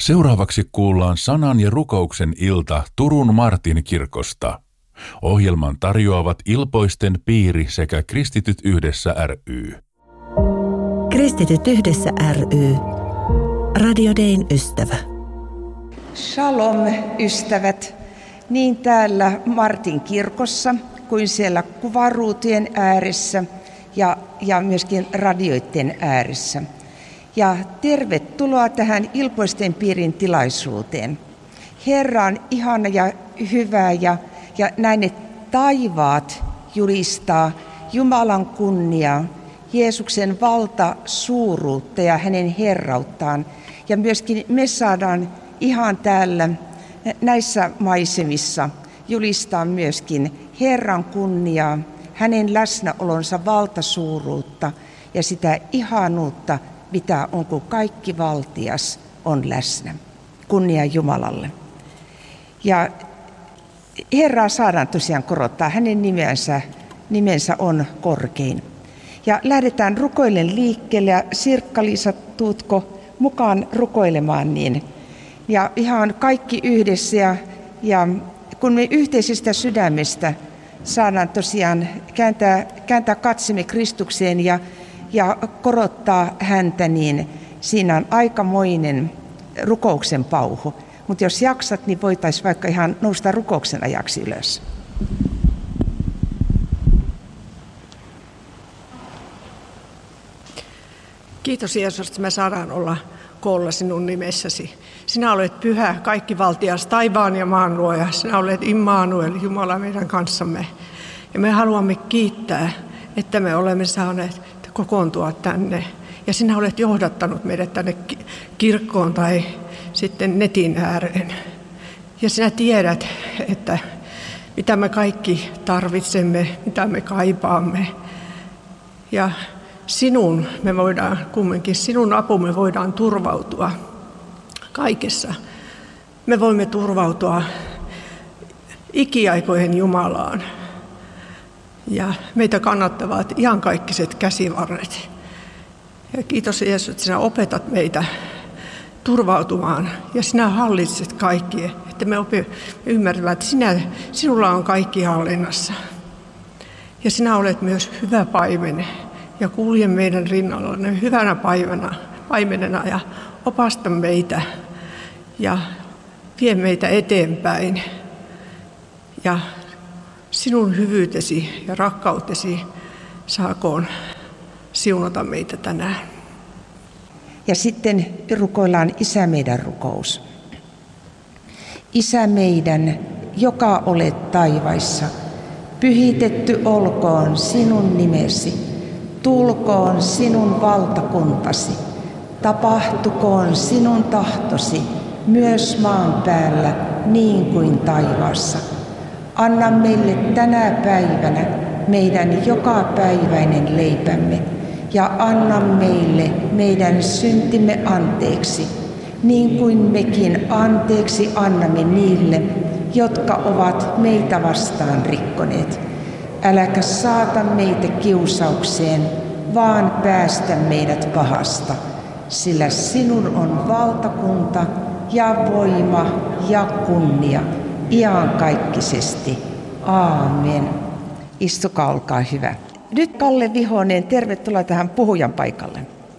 Seuraavaksi kuullaan sanan ja rukouksen ilta Turun Martin kirkosta. Ohjelman tarjoavat Ilpoisten piiri sekä Kristityt yhdessä ry. Kristityt yhdessä ry. Radio Dayn ystävä. Shalom ystävät, niin täällä Martin kirkossa kuin siellä kuvaruutujen ääressä ja myöskin radioiden ääressä. Ja tervetuloa tähän Ilpoisten piirin tilaisuuteen. Herra on ihana ja hyvä ja näin ne taivaat julistaa Jumalan kunniaa, Jeesuksen valta suuruutta ja hänen herrauttaan. Ja myöskin me saadaan ihan täällä näissä maisemissa julistaa myöskin Herran kunniaa, hänen läsnäolonsa valtasuuruutta ja sitä ihanuutta, mitä on, kun kaikki valtias on läsnä. Kunnia Jumalalle. Ja Herraa saadaan tosiaan korottaa, hänen nimensä on korkein. Ja lähdetään rukoillen liikkeelle ja Sirkka-Liisa, tuutko mukaan rukoilemaan niin? Ja ihan kaikki yhdessä ja kun me yhteisestä sydämestä saadaan tosiaan kääntää katsemme Kristukseen ja korottaa häntä, niin siinä on aikamoinen rukouksen pauhu. Mutta jos jaksat, niin voitaisiin vaikka ihan nousta rukouksen ajaksi ylös. Kiitos Jeesus, että me saadaan olla koolla sinun nimessäsi. Sinä olet pyhä, kaikkivaltias, taivaan ja maan luoja. Sinä olet Immanuel, Jumala meidän kanssamme. Ja me haluamme kiittää, että me olemme saaneet kokoontua tänne. Ja sinä olet johdattanut meidät tänne kirkkoon tai sitten netin ääreen. Ja sinä tiedät, että mitä me kaikki tarvitsemme, mitä me kaipaamme. Ja sinun apumme voidaan turvautua kaikessa. Me voimme turvautua ikiaikojen Jumalaan. Ja meitä kannattavat iankaikkaiset käsivarret. Ja kiitos Jeesus, että sinä opetat meitä turvautumaan ja sinä hallitset kaikki, että me ymmärrämme, että sinulla on kaikki hallinnassa. Ja sinä olet myös hyvä paimen ja kulje meidän rinnallanne hyvänä paimenena ja opasta meitä ja vie meitä eteenpäin. Ja sinun hyvyytesi ja rakkautesi saakoon siunata meitä tänään. Ja sitten rukoillaan Isä meidän rukous. Isä meidän, joka olet taivaissa, pyhitetty olkoon sinun nimesi. Tulkoon sinun valtakuntasi. Tapahtukoon sinun tahtosi myös maan päällä niin kuin taivaassa. Anna meille tänä päivänä meidän jokapäiväinen leipämme ja anna meille meidän syntimme anteeksi, niin kuin mekin anteeksi annamme niille, jotka ovat meitä vastaan rikkoneet. Äläkä saata meitä kiusaukseen, vaan päästä meidät pahasta, sillä sinun on valtakunta ja voima ja kunnia iankaikkisesti. Aamen. Istukaa, olkaa hyvä. Nyt Kalle Vihonen, tervetuloa tähän puhujan paikalle.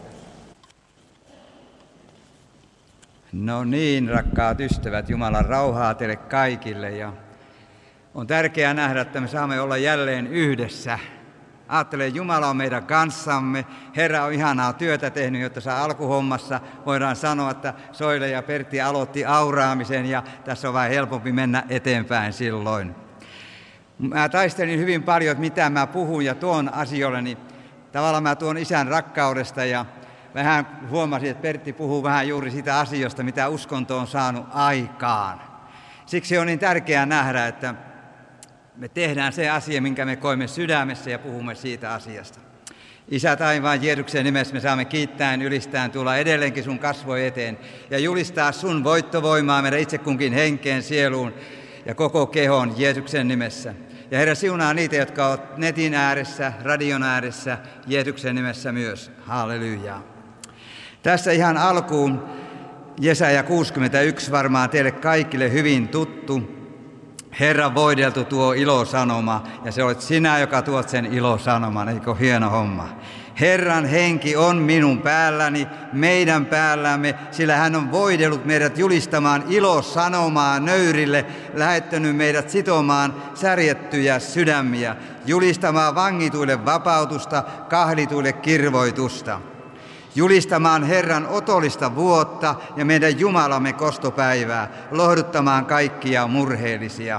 No niin, rakkaat ystävät, Jumalan rauhaa teille kaikille. Ja on tärkeää nähdä, että me saamme olla jälleen yhdessä. Ajattelen, Jumala on meidän kanssamme. Herra on ihanaa työtä tehnyt, jotta saa alkuhommassa. Voidaan sanoa, että Soile ja Pertti aloitti auraamisen ja tässä on vähän helpompi mennä eteenpäin silloin. Mä taistelin hyvin paljon, että mitä mä puhun ja tuon asioille, niin tavallaan mä tuon Isän rakkaudesta ja vähän huomasin, että Pertti puhuu vähän juuri sitä asioista, mitä uskonto on saanut aikaan. Siksi on niin tärkeää nähdä, että me tehdään se asia, minkä me koimme sydämessä ja puhumme siitä asiasta. Isä taivaan Jeesuksen nimessä me saamme kiittäen, ylistään, tulla edelleenkin sun kasvojen eteen ja julistaa sun voittovoimaa meidän itse kunkin henkeen, sieluun ja koko kehon Jeesuksen nimessä. Ja Herra siunaa niitä, jotka ovat netin ääressä, radion ääressä, Jeesuksen nimessä myös. Halleluja. Tässä ihan alkuun Jesaja 61 varmaan teille kaikille hyvin tuttu. Herran voideltu tuo ilosanoma, ja se olet sinä, joka tuot sen ilosanoman, eikö hieno homma? Herran henki on minun päälläni, meidän päällämme, sillä hän on voidellut meidät julistamaan ilosanomaa nöyrille, lähettänyt meidät sitomaan särjettyjä sydämiä, julistamaan vangituille vapautusta, kahlituille kirvoitusta, julistamaan Herran otollista vuotta ja meidän Jumalamme kostopäivää, lohduttamaan kaikkia murheellisia.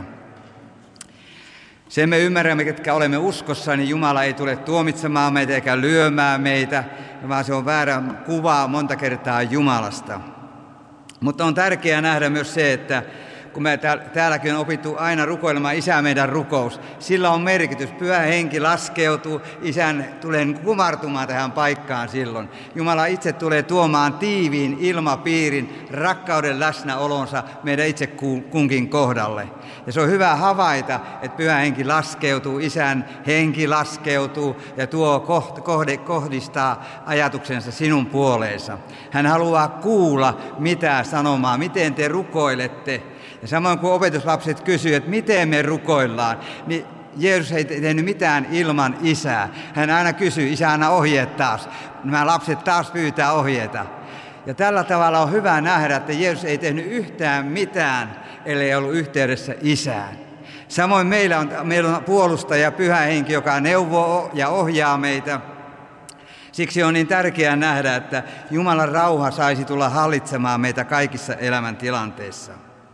Sen me ymmärrämme, ketkä olemme uskossa, niin Jumala ei tule tuomitsemaan meitä eikä lyömään meitä, vaan se on väärä kuva monta kertaa Jumalasta. Mutta on tärkeää nähdä myös se, että kun me täälläkin on opittu aina rukoilemaan Isä meidän rukous, sillä on merkitys. Pyhä henki laskeutuu, Isän tulee kumartumaan tähän paikkaan silloin. Jumala itse tulee tuomaan tiiviin ilmapiirin, rakkauden läsnäolonsa meidän itse kunkin kohdalle. Ja se on hyvä havaita, että Pyhä henki laskeutuu, Isän henki laskeutuu ja tuo kohdistaa ajatuksensa sinun puoleensa. Hän haluaa kuulla, mitä sanomaa, miten te rukoilette. Ja samoin kuin opetuslapset kysyivät, että miten me rukoillaan, niin Jeesus ei tehnyt mitään ilman Isää. Hän aina kysyy, Isä anna ohjeet taas. Nämä lapset taas pyytää ohjeita. Ja tällä tavalla on hyvä nähdä, että Jeesus ei tehnyt yhtään mitään, ellei ollut yhteydessä Isään. Samoin meillä on puolustaja Pyhä henki, joka neuvoo ja ohjaa meitä. Siksi on niin tärkeää nähdä, että Jumalan rauha saisi tulla hallitsemaan meitä kaikissa elämäntilanteissa.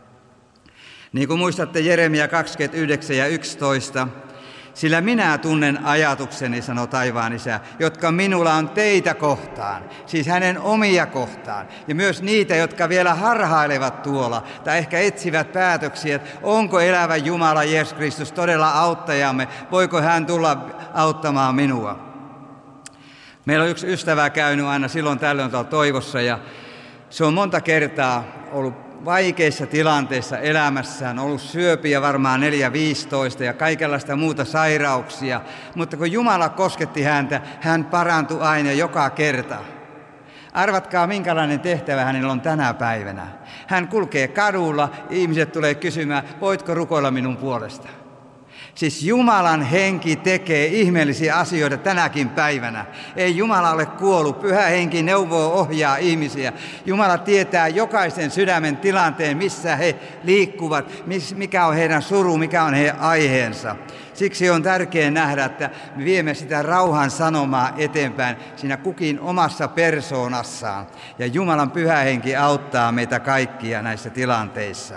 Niin kuin muistatte Jeremia 29 ja 11, sillä minä tunnen ajatukseni, sanoo taivaan Isä, jotka minulla on teitä kohtaan, siis hänen omia kohtaan, ja myös niitä, jotka vielä harhailevat tuolla, tai ehkä etsivät päätöksiä, että onko elävä Jumala Jeesus Kristus todella auttajamme, voiko hän tulla auttamaan minua. Meillä on yksi ystävä käynyt aina silloin tällöin tuolla Toivossa, ja se on monta kertaa ollut vaikeissa tilanteissa elämässään, ollut syöpiä varmaan 4-15 ja kaikenlaista muuta sairauksia, mutta kun Jumala kosketti häntä, hän parantui aina joka kerta. Arvatkaa, minkälainen tehtävä hänellä on tänä päivänä. Hän kulkee kadulla, ihmiset tulee kysymään, voitko rukoilla minun puolesta? Siis Jumalan henki tekee ihmeellisiä asioita tänäkin päivänä. Ei Jumala ole kuollut. Pyhä henki neuvoo, ohjaa ihmisiä. Jumala tietää jokaisen sydämen tilanteen, missä he liikkuvat, mikä on heidän suru, mikä on heidän aiheensa. Siksi on tärkeää nähdä, että me viemme sitä rauhan sanomaa eteenpäin siinä kukin omassa persoonassaan. Ja Jumalan pyhä henki auttaa meitä kaikkia näissä tilanteissa.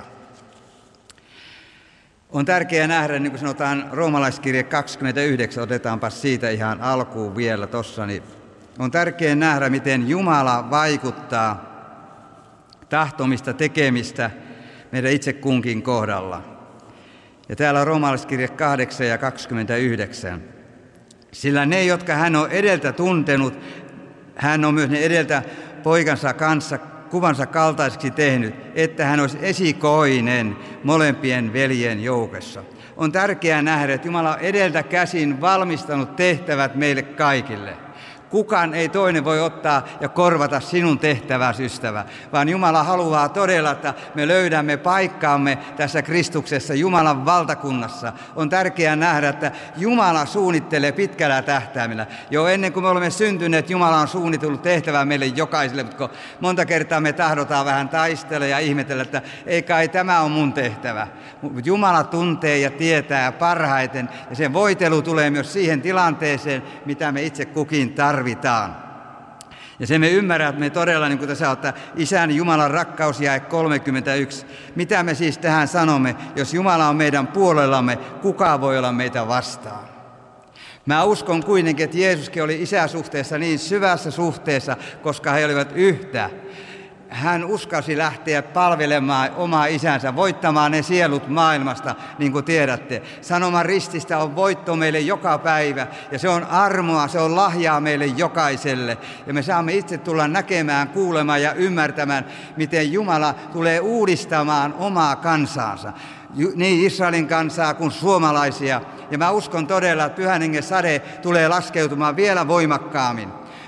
On tärkeää nähdä, niin kuin sanotaan Roomalaiskirje 29, otetaanpa siitä ihan alkuun vielä tuossa, niin on tärkeää nähdä, miten Jumala vaikuttaa tahtomista tekemistä meidän itse kunkin kohdalla. Ja täällä on Roomalaiskirje 8 ja 29. Sillä ne, jotka hän on edeltä tuntenut, hän on myös ne edeltä poikansa kanssa kuvansa kaltaiseksi tehnyt, että hän olisi esikoinen molempien veljen joukossa. On tärkeää nähdä, että Jumala on edeltä käsin valmistanut tehtävät meille kaikille. Kukaan ei toinen voi ottaa ja korvata sinun tehtäväsi, ystävä, vaan Jumala haluaa todella, että me löydämme paikkaamme tässä Kristuksessa, Jumalan valtakunnassa. On tärkeää nähdä, että Jumala suunnittelee pitkällä tähtäimellä. Jo ennen kuin me olemme syntyneet, Jumala on suunnitellut tehtävää meille jokaiselle, mutta monta kertaa me tahdotaan vähän taistella ja ihmetellä, että ei kai tämä on mun tehtävä. Mutta Jumala tuntee ja tietää parhaiten, ja sen voitelu tulee myös siihen tilanteeseen, mitä me itse kukin tarvitaan. Ja se me ymmärrät, että me todella, niin kuin tässä on, että Isän Jumalan rakkaus jae 31. Mitä me siis tähän sanomme? Jos Jumala on meidän puolellamme, kuka voi olla meitä vastaan? Mä uskon kuitenkin, että Jeesuskin oli isäsuhteessa niin syvässä suhteessa, koska he olivat yhtä. Hän uskalsi lähteä palvelemaan omaa isänsä, voittamaan ne sielut maailmasta, niin kuin tiedätte. Sanoman rististä on voitto meille joka päivä, ja se on armoa, se on lahjaa meille jokaiselle. Ja me saamme itse tulla näkemään, kuulemaan ja ymmärtämään, miten Jumala tulee uudistamaan omaa kansaansa. Niin Israelin kansaa kuin suomalaisia. Ja mä uskon todella, että Pyhän Hengen sade tulee laskeutumaan vielä voimakkaammin.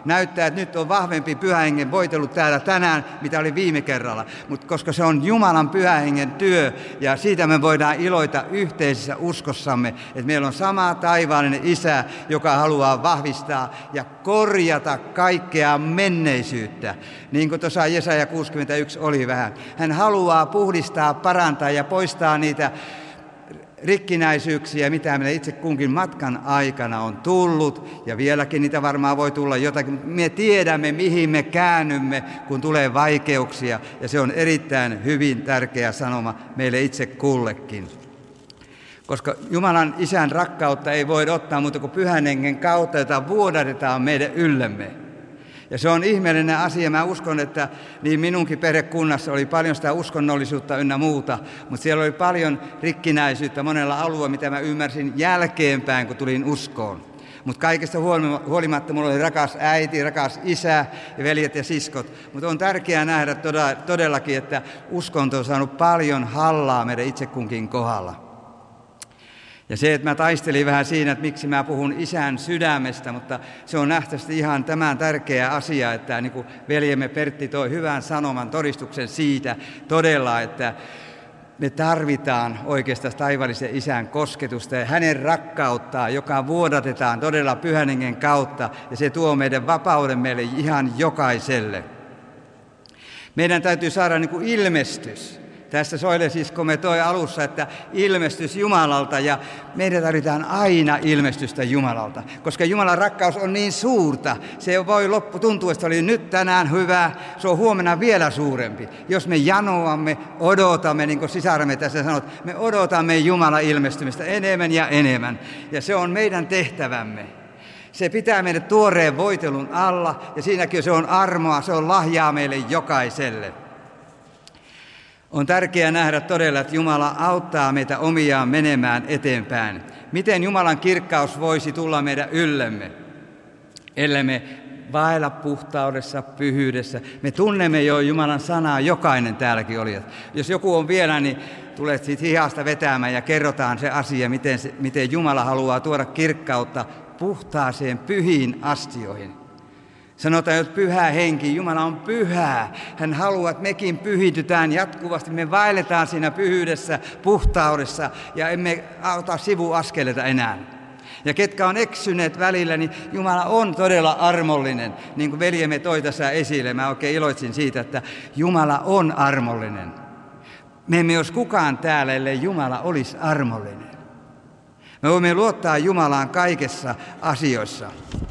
Näyttää, että nyt on vahvempi Pyhän Hengen voitellut täällä tänään, mitä oli viime kerralla. Mutta koska se on Jumalan Pyhän Hengen työ, ja siitä me voidaan iloita yhteisessä uskossamme, että meillä on sama taivaallinen Isä, joka haluaa vahvistaa ja korjata kaikkea menneisyyttä. Niin kuin tuossa Jesaja 61 oli vähän. Hän haluaa puhdistaa, parantaa ja poistaa niitä rikkinäisyyksiä, mitä meille itse kunkin matkan aikana on tullut, ja vieläkin niitä varmaan voi tulla jotakin. Me tiedämme, mihin me käännymme, kun tulee vaikeuksia, ja se on erittäin hyvin tärkeä sanoma meille itse kullekin. Koska Jumalan Isän rakkautta ei voi ottaa muuta kuin Pyhän Hengen kautta, jota vuodatetaan meidän yllemme. Ja se on ihmeellinen asia. Mä uskon, että niin minunkin perhekunnassa oli paljon sitä uskonnollisuutta ynnä muuta, mutta siellä oli paljon rikkinäisyyttä monella alueella, mitä mä ymmärsin jälkeenpäin, kun tulin uskoon. Mutta kaikesta huolimatta minulla oli rakas äiti, rakas isä ja veljet ja siskot. Mutta on tärkeää nähdä todellakin, että uskonto on saanut paljon hallaa meidän itse kunkin kohdalla. Ja se, että mä taistelin vähän siinä, että miksi mä puhun Isän sydämestä, mutta se on nähtävästi ihan tämän tärkeä asia, että niin kuin veljemme Pertti toi hyvän sanoman todistuksen siitä todella, että me tarvitaan oikeastaan taivaallisen Isän kosketusta ja hänen rakkauttaan, joka vuodatetaan todella Pyhän Hengen kautta, ja se tuo meidän vapauden meille ihan jokaiselle. Meidän täytyy saada niin kuin ilmestys. Tässä Soile-sisko me toi alussa, että ilmestys Jumalalta, ja meidän tarvitaan aina ilmestystä Jumalalta, koska Jumalan rakkaus on niin suurta. Se voi tuntua, että oli nyt tänään hyvä, se on huomenna vielä suurempi. Jos me janoamme, odotamme, niin kuin sisaramme tässä sanot, me odotamme Jumalan ilmestymistä enemmän ja enemmän, ja se on meidän tehtävämme. Se pitää meidät tuoreen voitelun alla, ja siinäkin se on armoa, se on lahjaa meille jokaiselle. On tärkeää nähdä todella, että Jumala auttaa meitä omiaan menemään eteenpäin. Miten Jumalan kirkkaus voisi tulla meidän yllemme, ellei me vaella puhtaudessa, pyhyydessä. Me tunnemme jo Jumalan sanaa, jokainen täälläkin oli. Jos joku on vielä, niin tulet siitä hihasta vetämään ja kerrotaan se asia, miten Jumala haluaa tuoda kirkkautta puhtaaseen, pyhiin astioihin. Sanotaan, että Pyhä Henki, Jumala on pyhää. Hän haluaa, että mekin pyhitytään jatkuvasti. Me vaelletaan siinä pyhyydessä, puhtaudessa ja emme ota sivuaskeleita enää. Ja ketkä on eksyneet välillä, niin Jumala on todella armollinen. Niin kuin veljemme toi tässä esille, mä oikein iloitsin siitä, että Jumala on armollinen. Me emme olisi kukaan täällä, ellei Jumala olisi armollinen. Me voimme luottaa Jumalaan kaikessa asioissa.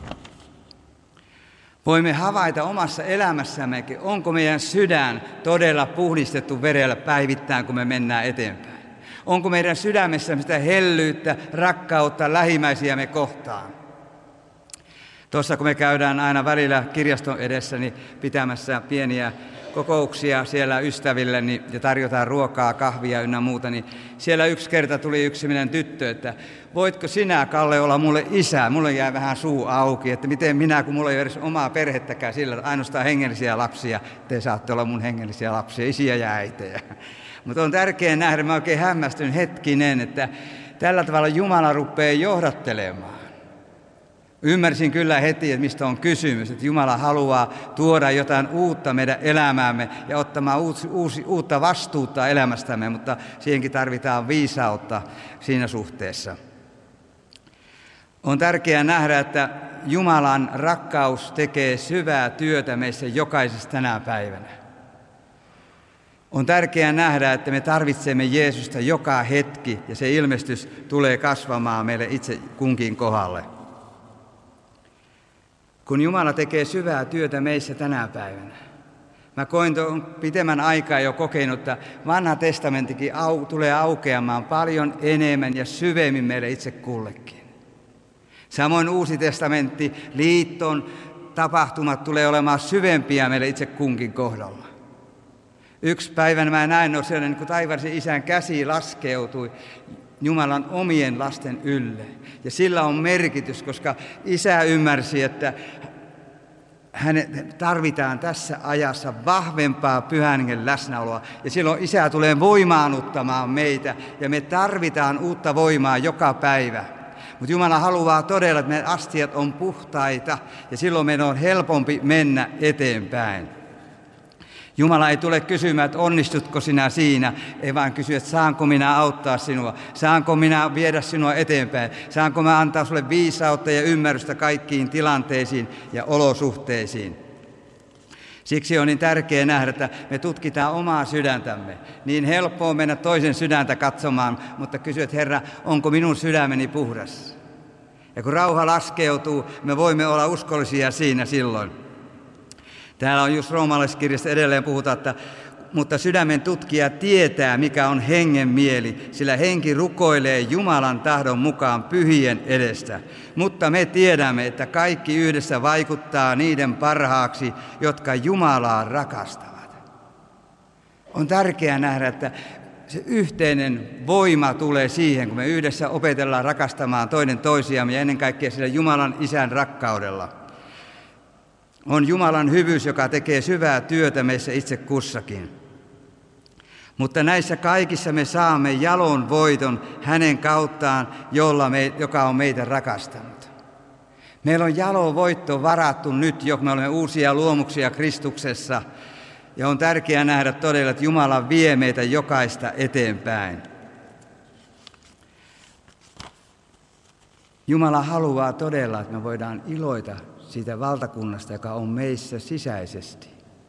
Voimme havaita omassa elämässämmekin, onko meidän sydän todella puhdistettu verellä päivittäin, kun me mennään eteenpäin. Onko meidän sydämessämme sitä hellyyttä, rakkautta lähimmäisiämme kohtaan. Tuossa kun me käydään aina välillä kirjaston edessä niin pitämässä pieniä kokouksia siellä ystäville niin, ja tarjotaan ruokaa, kahvia ynnä muuta, niin siellä yksi kerta tuli yksi minun tyttö, että voitko sinä, Kalle, olla mulle isä? Mulle jäi vähän suu auki, että miten minä, kun mulla ei ole edes omaa perhettäkään sillä, ainoastaan hengellisiä lapsia, te saatte olla mun hengellisiä lapsia, isiä ja äitejä. Mutta on tärkeää nähdä, mä oikein hämmästyn hetkinen, että tällä tavalla Jumala rupeaa johdattelemaan. Ymmärsin kyllä heti, että mistä on kysymys, että Jumala haluaa tuoda jotain uutta meidän elämäämme ja ottamaan uutta vastuuta elämästämme, mutta siihenkin tarvitaan viisautta siinä suhteessa. On tärkeää nähdä, että Jumalan rakkaus tekee syvää työtä meissä jokaisessa tänä päivänä. On tärkeää nähdä, että me tarvitsemme Jeesusta joka hetki ja se ilmestys tulee kasvamaan meille itse kunkin kohdalle. Kun Jumala tekee syvää työtä meissä tänä päivänä. Mä koin pitemmän aikaa jo kokenut, että vanha testamenttikin tulee aukeamaan paljon enemmän ja syvemmin meille itse kullekin. Samoin uusi testamentti, liiton tapahtumat tulee olemaan syvempiä meille itse kunkin kohdalla. Yksi päivänä mä näin siellä, niin kun taivaallisen Isän käsi laskeutui Jumalan omien lasten ylle. Ja sillä on merkitys, koska Isä ymmärsi, että hänet tarvitaan tässä ajassa vahvempaa Pyhän Hengen läsnäoloa. Ja silloin Isä tulee voimaanuttamaan meitä ja me tarvitaan uutta voimaa joka päivä. Mutta Jumala haluaa todella, että meidän astiat on puhtaita ja silloin meidän on helpompi mennä eteenpäin. Jumala ei tule kysymään, että onnistutko sinä siinä, ei vaan kysy, että saanko minä auttaa sinua, saanko minä viedä sinua eteenpäin, saanko minä antaa sinulle viisautta ja ymmärrystä kaikkiin tilanteisiin ja olosuhteisiin. Siksi on niin tärkeää nähdä, että me tutkitaan omaa sydäntämme. Niin helppoa mennä toisen sydäntä katsomaan, mutta kysyä, että Herra, onko minun sydämeni puhdas? Ja kun rauha laskeutuu, me voimme olla uskollisia siinä silloin. Täällä on just roomalaiskirjassa edelleen puhutaan, että mutta sydämen tutkija tietää, mikä on hengen mieli, sillä henki rukoilee Jumalan tahdon mukaan pyhien edestä. Mutta me tiedämme, että kaikki yhdessä vaikuttaa niiden parhaaksi, jotka Jumalaa rakastavat. On tärkeää nähdä, että se yhteinen voima tulee siihen, kun me yhdessä opetellaan rakastamaan toinen toisiamme ja ennen kaikkea sillä Jumalan Isän rakkaudella. On Jumalan hyvyys, joka tekee syvää työtä meissä itse kussakin. Mutta näissä kaikissa me saamme jalon voiton hänen kauttaan, joka on meitä rakastanut. Meillä on jalovoitto varattu nyt, jo me olemme uusia luomuksia Kristuksessa. Ja on tärkeää nähdä todella, että Jumala vie meitä jokaista eteenpäin. Jumala haluaa todella, että me voidaan iloita siitä valtakunnasta, joka on meissä sisäisesti.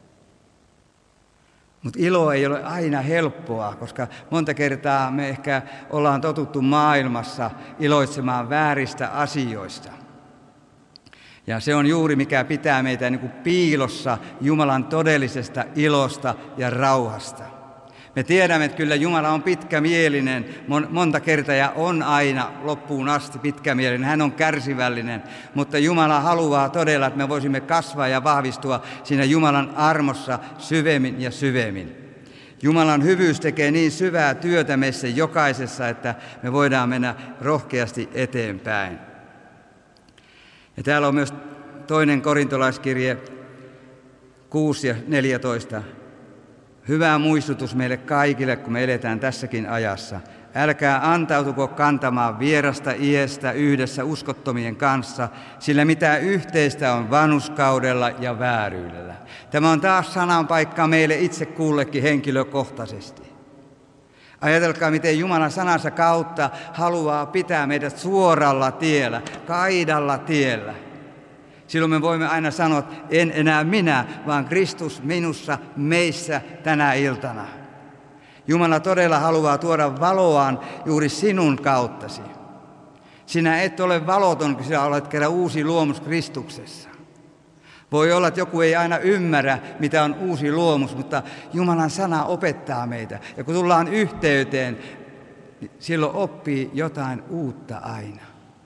Mutta ilo ei ole aina helppoa, koska monta kertaa me ehkä ollaan totuttu maailmassa iloitsemaan vääristä asioista. Ja se on juuri mikä pitää meitä niin kuin piilossa Jumalan todellisesta ilosta ja rauhasta. Me tiedämme, että kyllä Jumala on pitkämielinen monta kertaa ja on aina loppuun asti pitkämielinen. Hän on kärsivällinen, mutta Jumala haluaa todella, että me voisimme kasvaa ja vahvistua siinä Jumalan armossa syvemmin ja syvemmin. Jumalan hyvyys tekee niin syvää työtä meissä jokaisessa, että me voidaan mennä rohkeasti eteenpäin. Ja täällä on myös toinen korintolaiskirje 6 ja 14. Hyvä muistutus meille kaikille, kun me eletään tässäkin ajassa. Älkää antautuko kantamaan vierasta iestä yhdessä uskottomien kanssa, sillä mitä yhteistä on vanhurskaudella ja vääryydellä. Tämä on taas sananpaikka meille itse kullekin henkilökohtaisesti. Ajatelkaa, miten Jumalan sanansa kautta haluaa pitää meidät suoralla tiellä, kaidalla tiellä. Silloin me voimme aina sanoa, että en enää minä, vaan Kristus minussa, meissä tänä iltana. Jumala todella haluaa tuoda valoaan juuri sinun kauttasi. Sinä et ole valoton, kun sinä olet kerran uusi luomus Kristuksessa. Voi olla, että joku ei aina ymmärrä, mitä on uusi luomus, mutta Jumalan sana opettaa meitä. Ja kun tullaan yhteyteen, niin silloin oppii jotain uutta aina.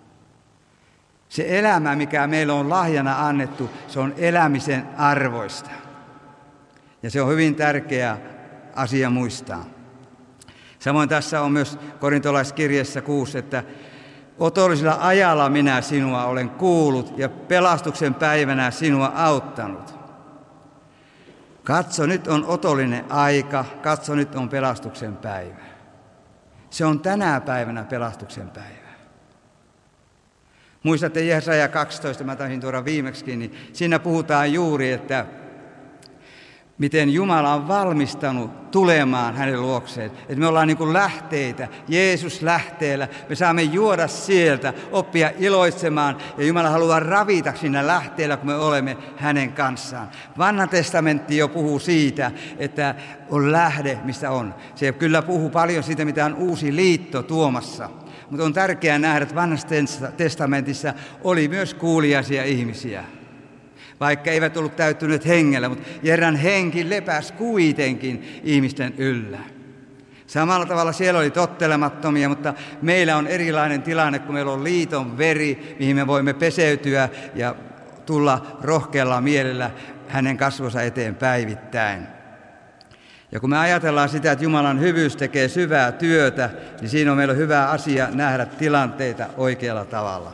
Se elämä, mikä meillä on lahjana annettu, se on elämisen arvoista. Ja se on hyvin tärkeä asia muistaa. Samoin tässä on myös korintolaiskirjassa 6, että otollisella ajalla minä sinua olen kuullut ja pelastuksen päivänä sinua auttanut. Katso, nyt on otollinen aika, katso, nyt on pelastuksen päivä. Se on tänä päivänä pelastuksen päivä. Muistatte Jesaja 12, mä taisin tuoda viimeksikin, niin siinä puhutaan juuri, että miten Jumala on valmistanut tulemaan hänen luokseen. Että me ollaan niin kuin lähteitä, Jeesus lähteellä. Me saamme juoda sieltä, oppia iloitsemaan ja Jumala haluaa ravita siinä lähteellä, kun me olemme hänen kanssaan. Vanha testamentti jo puhuu siitä, että on lähde, mistä on. Se kyllä puhuu paljon siitä, mitä on uusi liitto tuomassa. Mutta on tärkeää nähdä, että vanhassa testamentissa oli myös kuuliaisia ihmisiä. Vaikka eivät ollut täyttyneet hengellä, mutta Herran henki lepäsi kuitenkin ihmisten yllä. Samalla tavalla siellä oli tottelemattomia, mutta meillä on erilainen tilanne, kun meillä on liiton veri, mihin me voimme peseytyä ja tulla rohkealla mielellä hänen kasvonsa eteen päivittäin. Ja kun me ajatellaan sitä, että Jumalan hyvyys tekee syvää työtä, niin siinä on meillä hyvä asia nähdä tilanteita oikealla tavalla.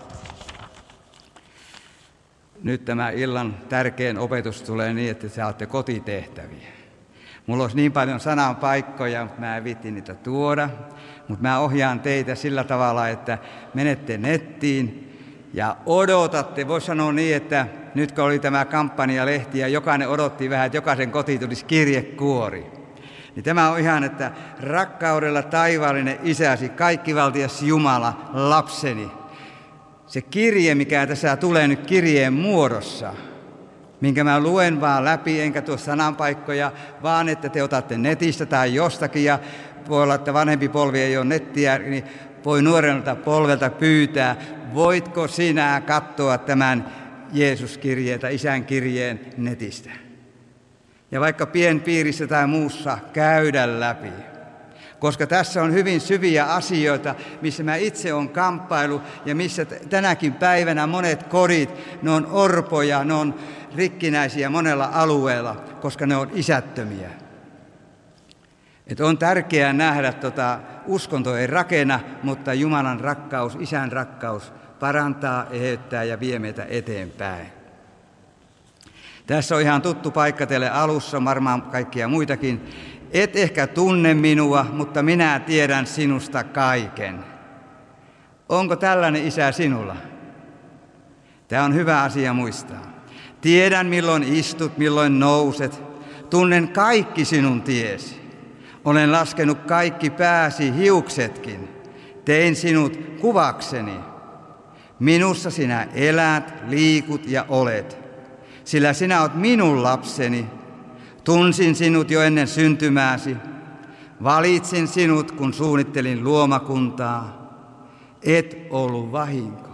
Nyt tämä illan tärkein opetus tulee niin, että saatte kotitehtäviä. Mulla olisi niin paljon sanan paikkoja, mutta mä en viitti niitä tuoda. Mutta mä ohjaan teitä sillä tavalla, että menette nettiin ja odotatte. Voisi sanoa niin, että nyt kun oli tämä kampanjalehti ja jokainen odotti vähän, että jokaisen kotiin tulisi kirjekuori. Niin tämä on ihan, että rakkaudella taivaallinen isäsi, kaikkivaltias Jumala, lapseni. Se kirje, mikä tässä tulee nyt kirjeen muodossa, minkä mä luen vaan läpi, enkä tuo sananpaikkoja, vaan että te otatte netistä tai jostakin, ja voi olla, että vanhempi polvi ei ole nettiä, niin voi nuorelta polvelta pyytää, voitko sinä katsoa tämän Jeesus-kirjeen tai Isän kirjeen netistä. Ja vaikka pienpiirissä tai muussa käydä läpi. Koska tässä on hyvin syviä asioita, missä mä itse olen kamppailu ja missä tänäkin päivänä monet kodit, ne on orpoja, ne on rikkinäisiä monella alueella, koska ne on isättömiä. Et on tärkeää nähdä, että uskonto ei rakenna, mutta Jumalan rakkaus, Isän rakkaus parantaa, eheyttää ja vie meitä eteenpäin. Tässä on ihan tuttu paikka teille alussa, varmaan kaikkia muitakin. Et ehkä tunne minua, mutta minä tiedän sinusta kaiken. Onko tällainen Isä sinulla? Tämä on hyvä asia muistaa. Tiedän milloin istut, milloin nouset. Tunnen kaikki sinun tiesi. Olen laskenut kaikki pääsi hiuksetkin. Tein sinut kuvakseni. Minussa sinä elät, liikut ja olet. Sillä sinä olet minun lapseni. Tunsin sinut jo ennen syntymääsi. Valitsin sinut, kun suunnittelin luomakuntaa. Et ollut vahinko.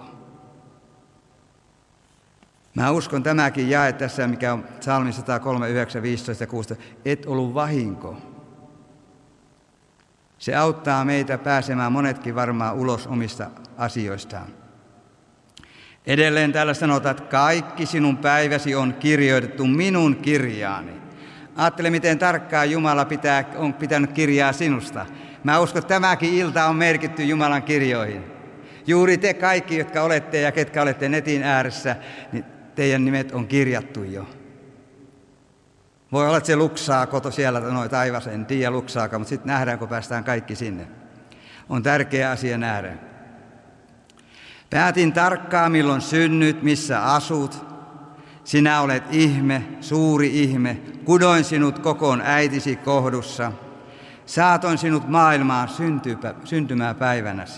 Mä uskon tämäkin jae tässä, mikä on Psalmi 103, 9, 15 ja 16. Et ollut vahinko. Se auttaa meitä pääsemään monetkin varmaan ulos omista asioistaan. Edelleen täällä sanotaan, että kaikki sinun päiväsi on kirjoitettu minun kirjaani. Ajattele, miten tarkkaan Jumala on pitänyt kirjaa sinusta. Mä uskon, että tämäkin ilta on merkitty Jumalan kirjoihin. Juuri te kaikki, jotka olette ja ketkä olette netin ääressä, niin teidän nimet on kirjattu jo. Voi olla, että se luksaa koto siellä taivas, en tiedä luksaaka, mutta sitten nähdään, kun päästään kaikki sinne. On tärkeä asia nähdä. Päätin tarkkaan, milloin synnyt, missä asut. Sinä olet ihme, suuri ihme. Kudoin sinut kokoon äitisi kohdussa. Saatoin sinut maailmaan syntymäpäivänäsi.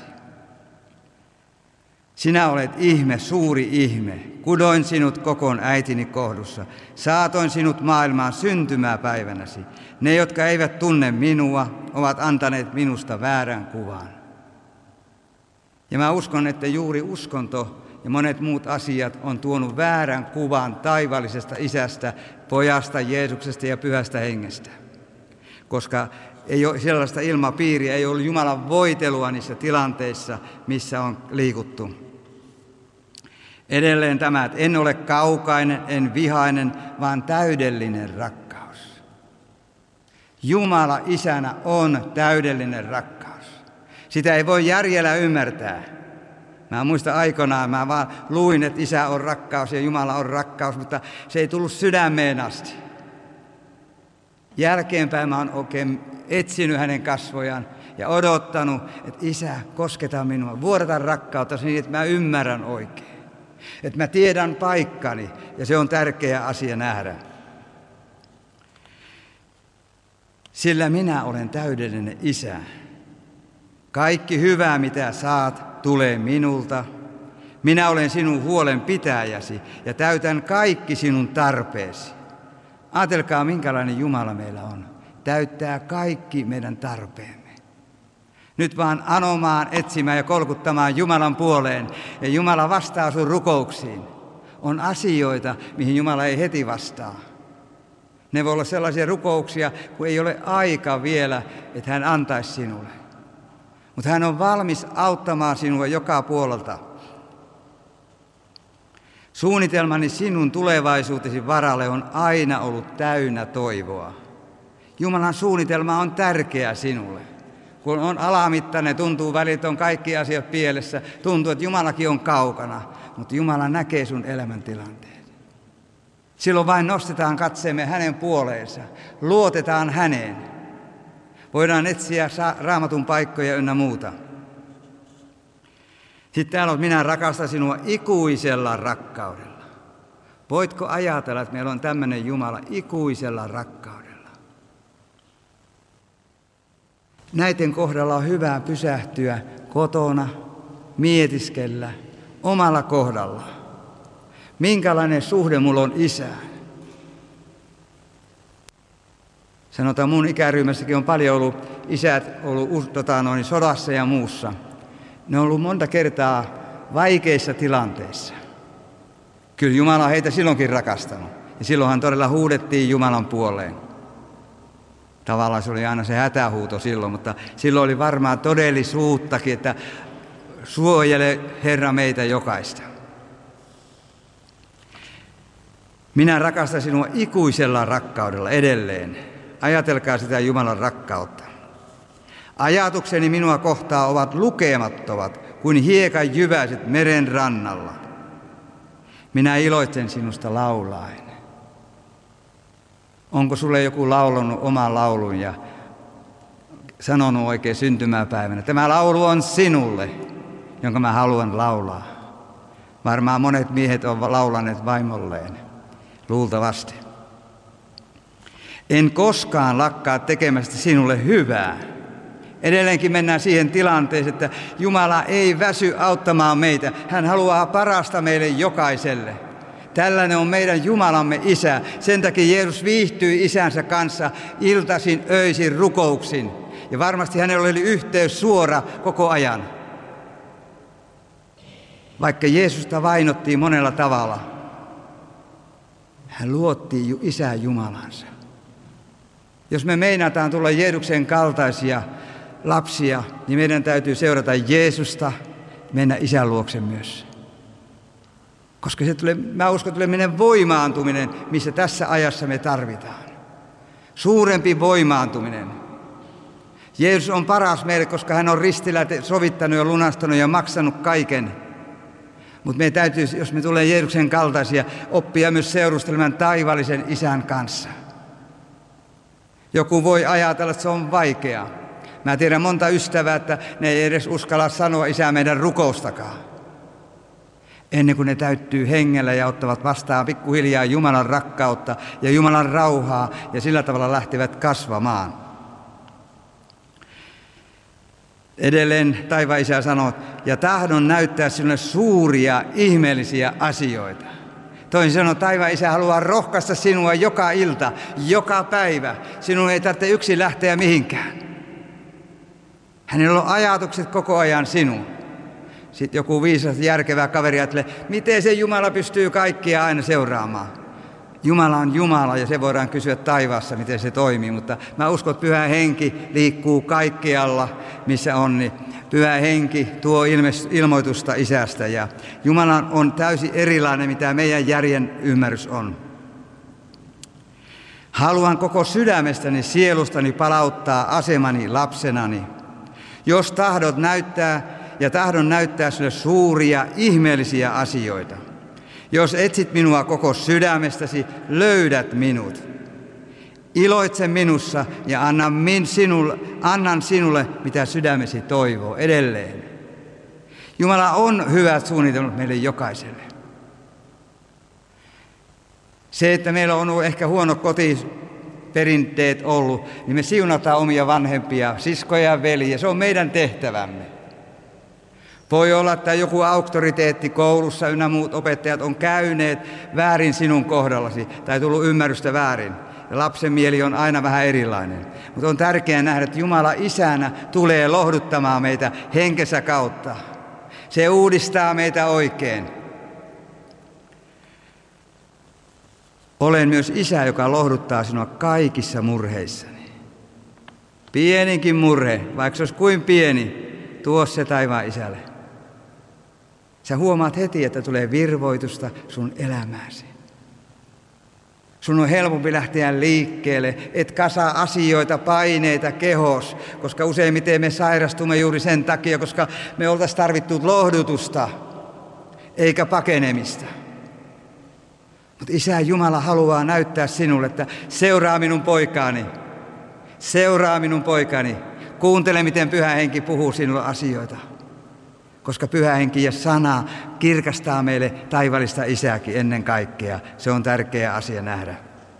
Sinä olet ihme, suuri ihme. Kudoin sinut kokoon äitini kohdussa. Saatoin sinut maailmaan syntymäpäivänäsi. Ne, jotka eivät tunne minua, ovat antaneet minusta väärän kuvan. Ja mä uskon, että juuri uskonto ja monet muut asiat on tuonut väärän kuvan taivaallisesta Isästä, Pojasta, Jeesuksesta ja Pyhästä Hengestä. Koska ei ole sellaista ilmapiiriä, ei ollut Jumalan voitelua niissä tilanteissa, missä on liikuttu. Edelleen tämä, että en ole kaukainen, en vihainen, vaan täydellinen rakkaus. Jumala Isänä on täydellinen rakkaus. Sitä ei voi järjellä ymmärtää. Mä muistan aikoinaan, mä vaan luin, että Isä on rakkaus ja Jumala on rakkaus, mutta se ei tullut sydämeen asti. Jälkeenpäin mä oon oikein etsinyt hänen kasvojaan ja odottanut, että Isä, kosketa minua, vuodata rakkautta niin, että mä ymmärrän oikein. Että mä tiedän paikkani ja se on tärkeä asia nähdä. Sillä minä olen täydellinen Isä. Kaikki hyvää, mitä saat, tulee minulta. Minä olen sinun huolenpitäjäsi ja täytän kaikki sinun tarpeesi. Ajatelkaa, minkälainen Jumala meillä on. Täyttää kaikki meidän tarpeemme. Nyt vaan anomaan, etsimään ja kolkuttamaan Jumalan puoleen. Ja Jumala vastaa sun rukouksiin. On asioita, mihin Jumala ei heti vastaa. Ne voi olla sellaisia rukouksia, kun ei ole aika vielä, että hän antaisi sinulle. Mutta hän on valmis auttamaan sinua joka puolelta. Suunnitelmani sinun tulevaisuutesi varalle on aina ollut täynnä toivoa. Jumalan suunnitelma on tärkeä sinulle. Kun on alamittainen, tuntuu välillä, on kaikki asiat pielessä. Tuntuu, että Jumalakin on kaukana, mutta Jumala näkee sun elämäntilanteet. Silloin vain nostetaan katseemme hänen puoleensa, luotetaan häneen. Voidaan etsiä Raamatun paikkoja ynnä muuta. Sitten täällä on, minä rakastan sinua ikuisella rakkaudella. Voitko ajatella, että meillä on tämmöinen Jumala ikuisella rakkaudella? Näiden kohdalla on hyvä pysähtyä kotona, mietiskellä omalla kohdalla. Minkälainen suhde mulla on isään? Sanotaan, mun ikäryhmässäkin on paljon ollut isät sodassa ja muussa. Ne on ollut monta kertaa vaikeissa tilanteissa. Kyllä Jumala on heitä silloinkin rakastanut. Ja silloinhan todella huudettiin Jumalan puoleen. Tavallaan se oli aina se hätähuuto silloin, mutta silloin oli varmaan todellisuuttakin, että suojele Herra meitä jokaista. Minä rakastan sinua ikuisella rakkaudella edelleen. Ajatelkaa sitä Jumalan rakkautta. Ajatukseni minua kohtaan ovat lukemattomat kuin hiekan jyväiset meren rannalla. Minä iloitsen sinusta laulaen. Onko sulle joku laulanut oman laulun ja sanonut oikein syntymäpäivänä? Tämä laulu on sinulle, jonka mä haluan laulaa. Varmaan monet miehet ovat laulaneet vaimolleen, luultavasti. En koskaan lakkaa tekemästä sinulle hyvää. Edelleenkin mennään siihen tilanteeseen, että Jumala ei väsy auttamaan meitä. Hän haluaa parasta meille jokaiselle. Tällainen on meidän Jumalamme Isä. Sen takia Jeesus viihtyi Isänsä kanssa iltaisin, öisin, rukouksin. Ja varmasti hänellä oli yhteys suora koko ajan. Vaikka Jeesusta vainottiin monella tavalla, hän luotti Isän Jumalansa. Jos me meinataan tulla Jeesuksen kaltaisia lapsia, niin meidän täytyy seurata Jeesusta, mennä Isän luokse myös. Koska mä uskon, että tulee meidän voimaantuminen, missä tässä ajassa me tarvitaan. Suurempi voimaantuminen. Jeesus on paras meille, koska hän on ristillä sovittanut ja lunastanut ja maksanut kaiken. Mutta meidän täytyy, jos me tulee Jeesuksen kaltaisia, oppia myös seurustelemaan taivaallisen Isän kanssa. Joku voi ajatella, että se on vaikeaa. Mä tiedän monta ystävää, että ne ei edes uskalla sanoa Isää meidän rukoustakaan. Ennen kuin ne täyttyy hengellä ja ottavat vastaan pikkuhiljaa Jumalan rakkautta ja Jumalan rauhaa ja sillä tavalla lähtevät kasvamaan. Edelleen taivaan Isä sanoo, ja tahdon näyttää sinulle suuria ihmeellisiä asioita. Toisin sanoen taivaan Isä haluaa rohkaista sinua joka ilta, joka päivä. Sinun ei tarvitse yksin lähteä mihinkään. Hänellä on ajatukset koko ajan sinun. Sitten joku viisas järkevä kaveri ajattelee, miten se Jumala pystyy kaikkia aina seuraamaan. Jumala on Jumala ja se voidaan kysyä taivaassa, miten se toimii. Mutta mä uskon, että Pyhä Henki liikkuu kaikkialla, missä on. Niin Pyhä Henki tuo ilmoitusta Isästä ja Jumala on täysin erilainen, mitä meidän järjen ymmärrys on. Haluan koko sydämestäni, sielustani palauttaa asemani lapsenani. Jos tahdon näyttää sinulle suuria, ihmeellisiä asioita. Jos etsit minua koko sydämestäsi, löydät minut. Iloitse minussa ja annan sinulle, mitä sydämesi toivoo edelleen. Jumala on hyvät suunnitelmat meille jokaiselle. Se, että meillä on ollut ehkä huono kotiperinteet ollut, niin me siunataan omia vanhempia, siskoja ja veljiä. Se on meidän tehtävämme. Voi olla, että joku auktoriteetti koulussa ynnä muut opettajat on käyneet väärin sinun kohdallasi tai tullut ymmärrystä väärin. Ja lapsen mieli on aina vähän erilainen. Mutta on tärkeää nähdä, että Jumala Isänä tulee lohduttamaan meitä henkensä kautta. Se uudistaa meitä oikein. Olen myös Isä, joka lohduttaa sinua kaikissa murheissani. Pieninkin murhe, vaikka se olisi kuin pieni, tuo se taivaan Isälle. Sä huomaat heti, että tulee virvoitusta sun elämääsi. Sun on helpompi lähteä liikkeelle, et kasaa asioita, paineita kehos, koska useimmiten me sairastumme juuri sen takia, koska me oltaisiin tarvittu lohdutusta, eikä pakenemista. Mutta Isä Jumala haluaa näyttää sinulle, että seuraa minun poikaani. Seuraa minun poikani. Kuuntele, miten Pyhä Henki puhuu sinulle asioita. Koska Pyhä Henki ja sana kirkastaa meille taivaallista Isääkin ennen kaikkea. Se on tärkeä asia nähdä.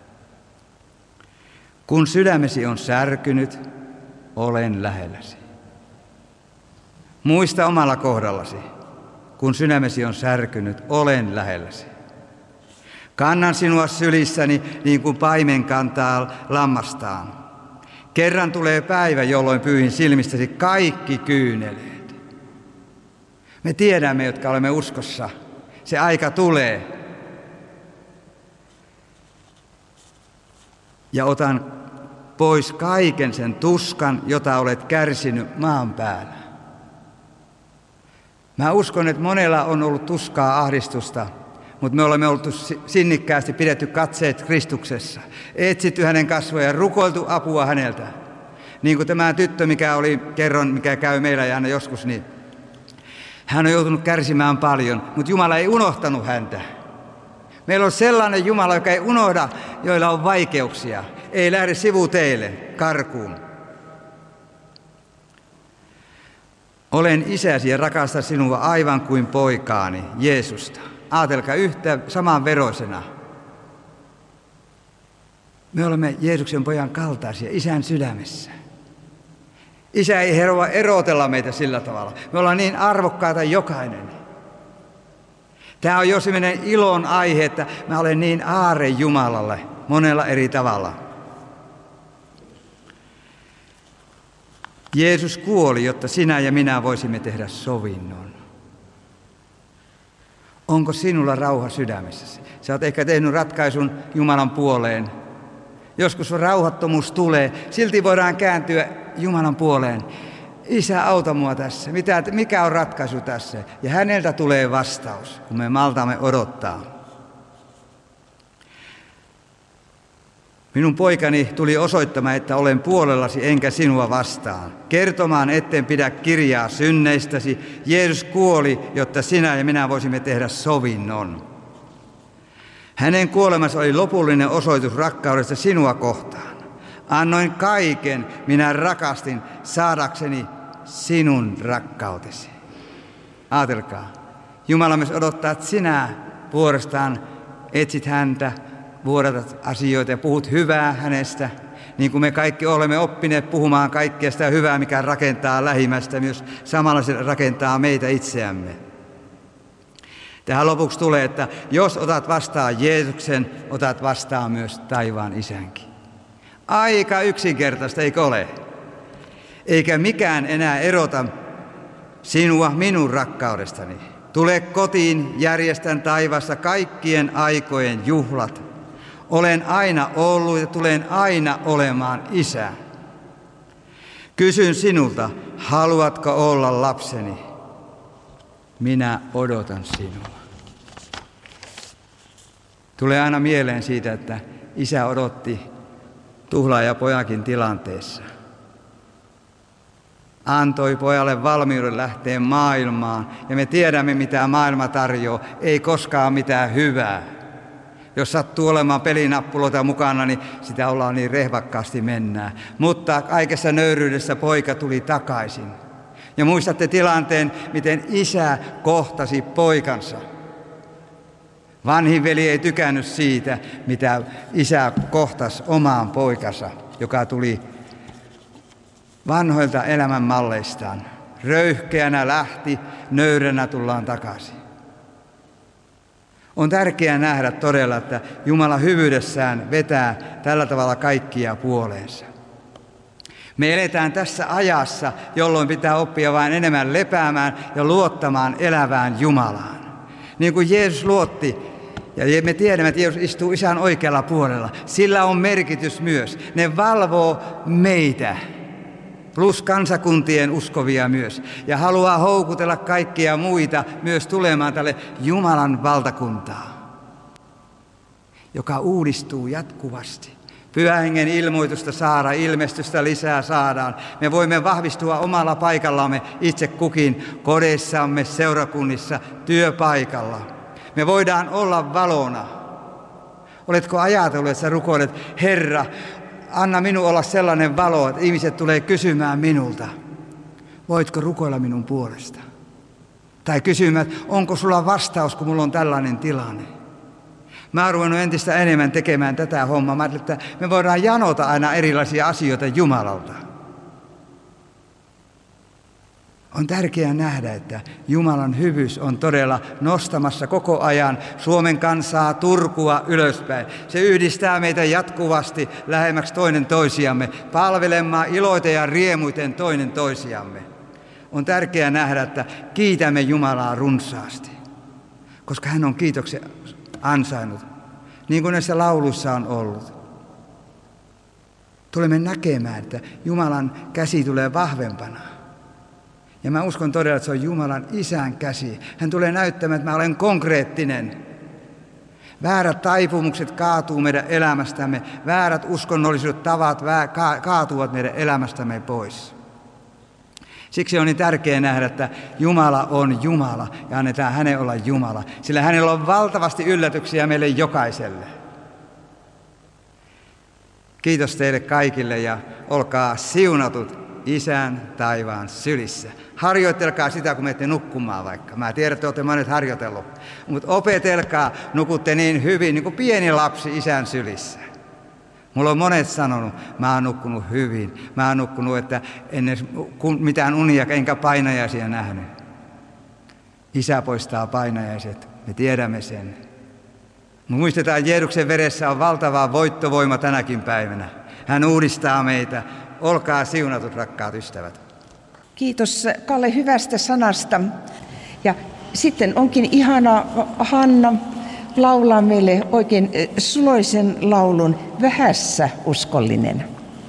Kun sydämesi on särkynyt, olen lähelläsi. Muista omalla kohdallasi. Kun sydämesi on särkynyt, olen lähelläsi. Kannan sinua sylissäni niin kuin paimen kantaa lammastaan. Kerran tulee päivä, jolloin pyyhin silmistäsi kaikki kyyneleet. Me tiedämme, jotka olemme uskossa. Se aika tulee. Ja otan pois kaiken sen tuskan, jota olet kärsinyt maan päällä. Mä uskon, että monella on ollut tuskaa, ahdistusta, mutta me olemme oltu sinnikkäästi pidetty katseet Kristuksessa. Etsitty hänen kasvojaan, rukoiltu apua häneltä. Niin kuin tämä tyttö, mikä käy meillä ja aina joskus, niin hän on joutunut kärsimään paljon, mutta Jumala ei unohtanut häntä. Meillä on sellainen Jumala, joka ei unohda, joilla on vaikeuksia. Ei lähde sivuteille, karkuun. Olen isäsi ja rakastan sinua aivan kuin poikaani, Jeesusta. Aatelkaa yhtä samanveroisena. Me olemme Jeesuksen pojan kaltaisia, Isän sydämessä. Isä ei halua erotella meitä sillä tavalla. Me ollaan niin arvokkaita jokainen. Tämä on jo sellainen ilon aihe, että mä olen niin aare Jumalalle monella eri tavalla. Jeesus kuoli, jotta sinä ja minä voisimme tehdä sovinnon. Onko sinulla rauha sydämessäsi? Sä oot ehkä tehnyt ratkaisun Jumalan puoleen. Joskus rauhattomuus tulee, silti voidaan kääntyä Jumalan puoleen. Isä, auta mua tässä. Mikä on ratkaisu tässä? Ja häneltä tulee vastaus, kun me maltamme odottaa. Minun poikani tuli osoittamaan, että olen puolellasi enkä sinua vastaan. Kertomaan, etten pidä kirjaa synneistäsi. Jeesus kuoli, jotta sinä ja minä voisimme tehdä sovinnon. Hänen kuolemansa oli lopullinen osoitus rakkaudesta sinua kohtaan. Annoin kaiken, minä rakastin, saadakseni sinun rakkautesi. Aatelkaa, Jumala myös odottaa, että sinä vuorostaan etsit häntä, vuodatat asioita ja puhut hyvää hänestä, niin kuin me kaikki olemme oppineet puhumaan kaikkea sitä hyvää, mikä rakentaa lähimmästä, myös samalla se rakentaa meitä itseämme. Tähän lopuksi tulee, että jos otat vastaan Jeesuksen, otat vastaan myös taivaan Isänkin. Aika yksinkertaista, eikö ole? Eikä mikään enää erota sinua minun rakkaudestani. Tule kotiin, järjestän taivassa kaikkien aikojen juhlat. Olen aina ollut ja tulen aina olemaan isä. Kysyn sinulta, haluatko olla lapseni? Minä odotan sinua. Tulee aina mieleen siitä, että isä odotti tuhlaajapojakin tilanteessa. Antoi pojalle valmiuden lähteä maailmaan, ja me tiedämme, mitä maailma tarjoaa. Ei koskaan mitään hyvää. Jos sattuu olemaan pelinappuloita mukana, niin sitä ollaan niin rehvakkaasti mennään. Mutta kaikessa nöyryydessä poika tuli takaisin. Ja muistatte tilanteen, miten isä kohtasi poikansa. Vanhin veli ei tykännyt siitä, mitä isä kohtasi omaan poikansa, joka tuli vanhoilta elämänmalleistaan. Röyhkeänä lähti, nöyränä tullaan takaisin. On tärkeää nähdä todella, että Jumala hyvyydessään vetää tällä tavalla kaikkia puoleensa. Me eletään tässä ajassa, jolloin pitää oppia vain enemmän lepäämään ja luottamaan elävään Jumalaan. Niin kuin Jeesus luotti, ja me tiedämme, että Jeesus istuu Isän oikealla puolella. Sillä on merkitys myös. Ne valvoo meitä, plus kansakuntien uskovia myös. Ja haluaa houkutella kaikkia muita myös tulemaan tälle Jumalan valtakuntaan, joka uudistuu jatkuvasti. Pyhän Hengen ilmoitusta saadaan, ilmestystä lisää saadaan. Me voimme vahvistua omalla paikallamme itse kukin, kodeissamme, seurakunnissa, työpaikalla. Me voidaan olla valona. Oletko ajatellut, että sä rukoilet, Herra, anna minun olla sellainen valo, että ihmiset tulee kysymään minulta, voitko rukoilla minun puolesta? Tai kysymään, onko sulla vastaus, kun mulla on tällainen tilanne? Mä oon ruvennut entistä enemmän tekemään tätä hommaa. Mä ajattelin, että me voidaan janota aina erilaisia asioita Jumalalta. On tärkeää nähdä, että Jumalan hyvyys on todella nostamassa koko ajan Suomen kansaa, Turkua ylöspäin. Se yhdistää meitä jatkuvasti lähemmäksi toinen toisiamme, palvelemaan iloita ja riemuiten toinen toisiamme. On tärkeää nähdä, että kiitämme Jumalaa runsaasti, koska hän on kiitoksen ansainnut, niin kuin näissä lauluissa on ollut. Tulemme näkemään, että Jumalan käsi tulee vahvempana. Ja mä uskon todella, että se on Jumalan Isän käsi. Hän tulee näyttämään, että mä olen konkreettinen. Väärät taipumukset kaatuu meidän elämästämme. Väärät uskonnolliset tavat kaatuvat meidän elämästämme pois. Siksi on niin tärkeää nähdä, että Jumala on Jumala ja annetaan hänen olla Jumala. Sillä hänellä on valtavasti yllätyksiä meille jokaiselle. Kiitos teille kaikille ja olkaa siunatut Isän taivaan sylissä. Harjoitelkaa sitä, kun menette nukkumaan vaikka. Mä tiedän, että olette monet harjoitellut. Mutta opetelkaa, nukutte niin hyvin, niin kuin pieni lapsi Isän sylissä. Mulla on monet sanonut, mä oon nukkunut hyvin. Mä oon nukkunut, että ennen mitään unia enkä painajaisia nähnyt. Isä poistaa painajaiset, me tiedämme sen. Muistetaan, että Jeesuksen veressä on valtava voittovoima tänäkin päivänä. Hän uudistaa meitä. Olkaa siunatut, rakkaat ystävät. Kiitos Kalle hyvästä sanasta. Ja sitten onkin ihana Hanna laulaa meille oikein suloisen laulun Vähässä uskollinen.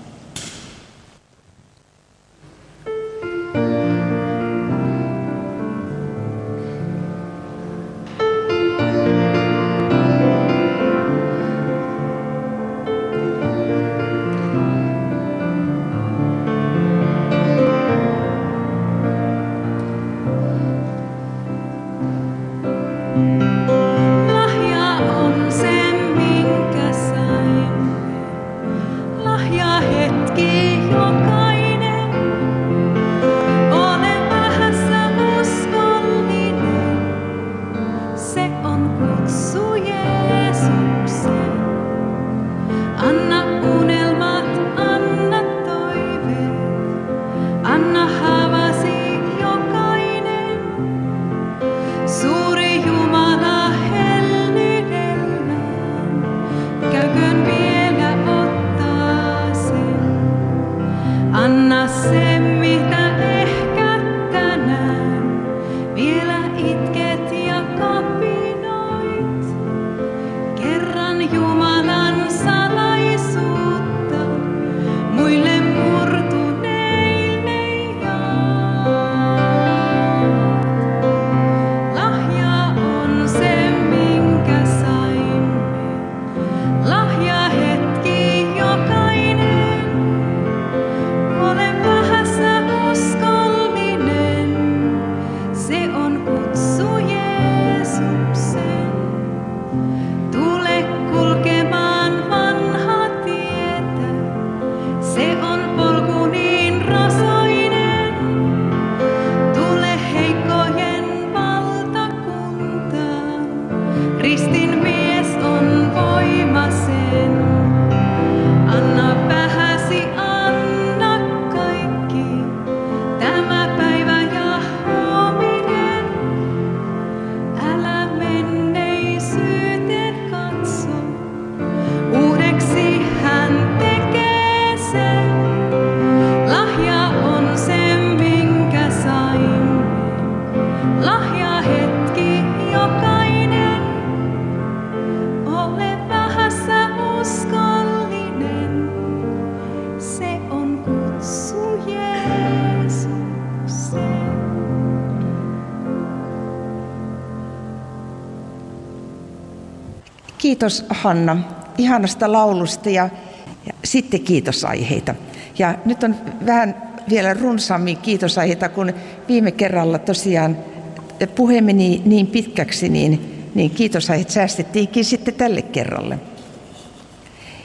Kiitos Hanna ihanasta laulusta ja sitten kiitosaiheita. Ja nyt on vähän vielä runsaammin kiitosaiheita, kun viime kerralla tosiaan puhe meni niin pitkäksi, niin kiitosaiheet säästettiinkin sitten tälle kerralle.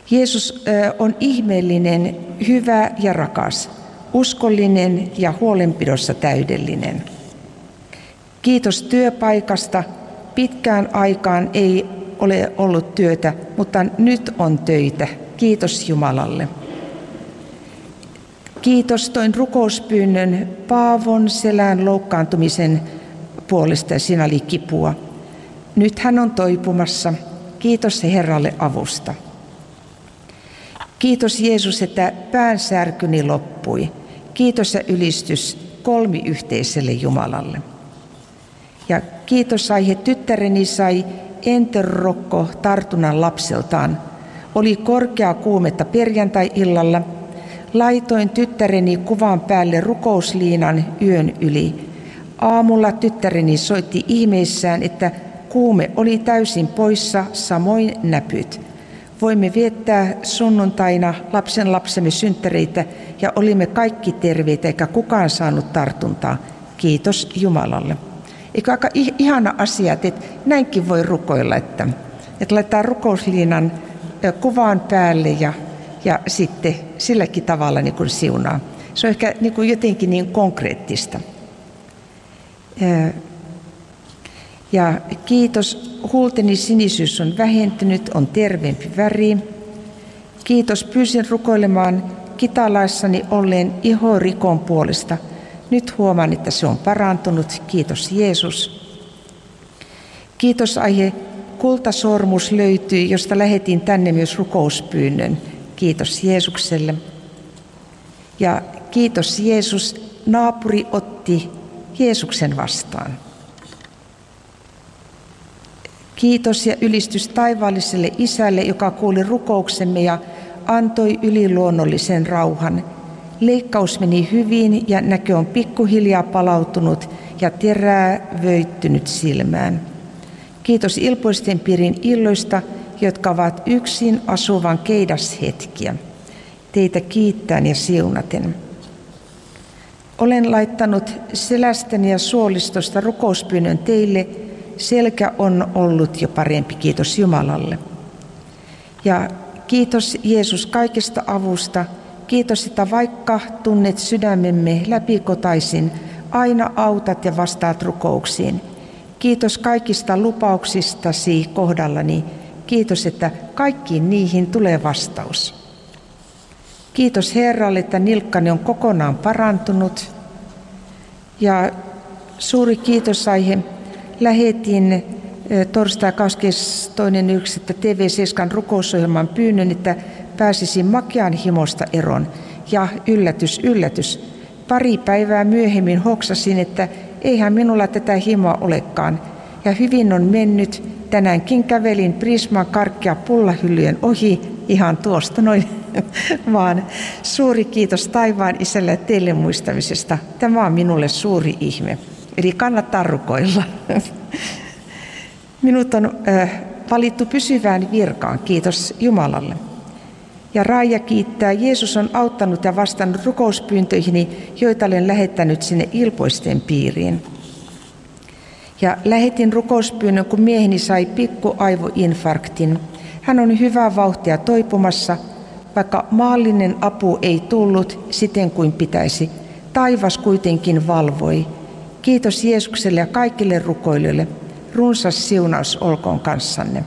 Jeesus on ihmeellinen, hyvä ja rakas, uskollinen ja huolenpidossa täydellinen. Kiitos työpaikasta. Pitkään aikaan ei ole ollut työtä, mutta nyt on töitä. Kiitos Jumalalle. Kiitos, toin rukouspyynnön Paavon selän loukkaantumisen puolesta, ja siinä oli kipua. Nyt hän on toipumassa. Kiitos Herralle avusta. Kiitos Jeesus, että päänsärkyni loppui. Kiitos ja ylistys kolmiyhteiselle Jumalalle. Ja kiitos aihe, tyttäreni sai enterokko tartunnan lapseltaan. Oli korkeaa kuumetta perjantai-illalla. Laitoin tyttäreni kuvan päälle rukousliinan yön yli. Aamulla tyttäreni soitti ihmeissään, että kuume oli täysin poissa, samoin näpyt. Voimme viettää sunnuntaina lapsemme synttäreitä ja olimme kaikki terveitä eikä kukaan saanut tartuntaa. Kiitos Jumalalle. Eikö aika ihana asia, että näinkin voi rukoilla, että laittaa rukousliinan kuvaan päälle ja sitten silläkin tavalla niin kuin siunaa. Se on ehkä niin kuin jotenkin niin konkreettista. Ja kiitos, huulteni sinisyys on vähentynyt, on terveempi väri. Kiitos, pyysin rukoilemaan kitalaissani olleen ihorikon puolesta. Nyt huomaan, että se on parantunut. Kiitos Jeesus. Kiitos, aihe kultasormus löytyi, josta lähetin tänne myös rukouspyynnön. Kiitos Jeesukselle. Ja kiitos Jeesus, naapuri otti Jeesuksen vastaan. Kiitos ja ylistys taivaalliselle Isälle, joka kuuli rukouksemme ja antoi yliluonnollisen rauhan. Leikkaus meni hyvin ja näkö on pikkuhiljaa palautunut ja terää vöittynyt silmään. Kiitos ilpoisten piirin illoista, jotka ovat yksin asuvan keidashetkiä. Teitä kiittäen ja siunaten. Olen laittanut selästäni ja suolistosta rukouspyynnön teille. Selkä on ollut jo parempi, kiitos Jumalalle. Ja kiitos Jeesus kaikesta avusta. Kiitos, että vaikka tunnet sydämemme läpikotaisin, aina autat ja vastaat rukouksiin. Kiitos kaikista lupauksistasi kohdallani. Kiitos, että kaikkiin niihin tulee vastaus. Kiitos Herralle, että nilkkani on kokonaan parantunut. Ja suuri kiitosaihe. Lähetin torstai 22.1. TV7 rukousohjelman pyynnön, että pääsisin makean himosta eroon. Ja yllätys, pari päivää myöhemmin hoksasin, että eihän minulla tätä himoa olekaan. Ja hyvin on mennyt. Tänäänkin kävelin Prisman karkkea pullahyllyjen ohi ihan tuosta noin, vaan suuri kiitos taivaan Isälle teille muistamisesta. Tämä on minulle suuri ihme. Eli kannattaa rukoilla. Minut on valittu pysyvään virkaan, kiitos Jumalalle. Ja Raija kiittää, Jeesus on auttanut ja vastannut rukouspyyntöihini, joita olen lähettänyt sinne ilpoisten piiriin. Ja lähetin rukouspyynnön, kun mieheni sai pikkuaivoinfarktin. Hän on hyvää vauhtia toipumassa, vaikka maallinen apu ei tullut siten kuin pitäisi. Taivas kuitenkin valvoi. Kiitos Jeesukselle ja kaikille rukoilijoille. Runsas siunaus olkoon kanssanne.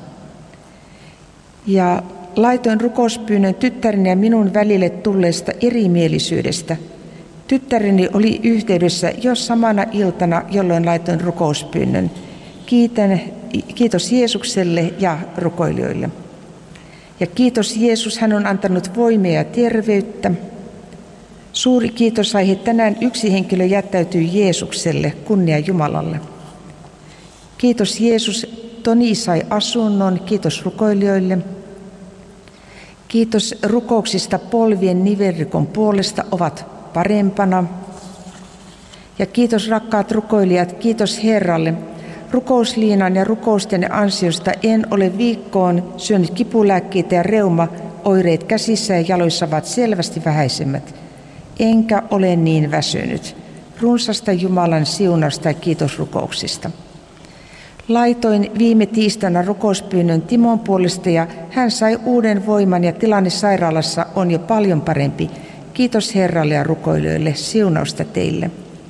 Ja laitoin rukouspyynnön tyttäreni ja minun välille tulleesta erimielisyydestä. Tyttäreni oli yhteydessä jo samana iltana, jolloin laitoin rukouspyynnön. Kiitos Jeesukselle ja rukoilijoille. Ja kiitos Jeesus, hän on antanut voimia ja terveyttä. Suuri kiitosaihe, tänään yksi henkilö jättäytyi Jeesukselle, kunnia Jumalalle. Kiitos Jeesus, Toni sai asunnon, kiitos rukoilijoille. Kiitos rukouksista polvien nivelrikon puolesta ovat parempana. Ja kiitos rakkaat rukoilijat, kiitos Herralle. Rukousliinan ja rukousten ansiosta en ole viikkoon syönyt kipulääkkeitä ja reumaoireet käsissä ja jaloissa ovat selvästi vähäisemmät. Enkä ole niin väsynyt. Runsasta Jumalan siunasta ja kiitos rukouksista. Laitoin viime tiistaina rukouspyynnön Timon puolesta ja hän sai uuden voiman ja tilanne sairaalassa on jo paljon parempi. Kiitos Herralle ja rukoilijoille, siunausta teille.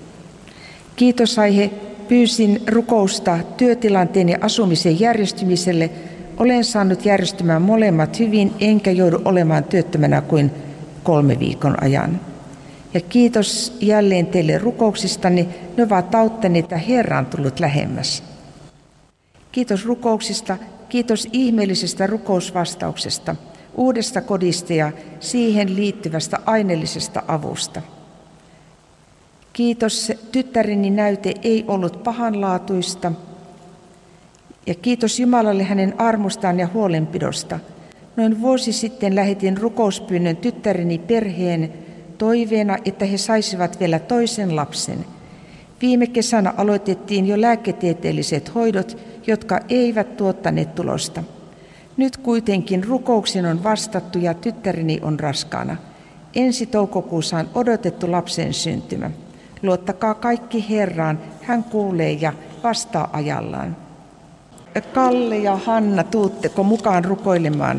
Kiitosaihe, pyysin rukousta työtilanteen ja asumisen järjestymiselle. Olen saanut järjestymään molemmat hyvin, enkä joudu olemaan työttömänä kuin 3 viikon ajan. Ja kiitos jälleen teille rukouksistanne, ne ovat auttaneet ja Herra on tullut lähemmäs. Kiitos rukouksista, kiitos ihmeellisestä rukousvastauksesta, uudesta kodista ja siihen liittyvästä aineellisesta avusta. Kiitos, tyttäreni näyte ei ollut pahanlaatuista. Ja kiitos Jumalalle hänen armostaan ja huolenpidosta. Noin vuosi sitten lähetin rukouspyynnön tyttäreni perheen toiveena, että he saisivat vielä toisen lapsen. Viime kesänä aloitettiin jo lääketieteelliset hoidot, jotka eivät tuottaneet tulosta. Nyt kuitenkin rukouksen on vastattu ja tyttäreni on raskaana. Ensi toukokuussa on odotettu lapsen syntymä. Luottakaa kaikki Herraan, hän kuulee ja vastaa ajallaan. Kalle ja Hanna, tuutteko mukaan rukoilemaan?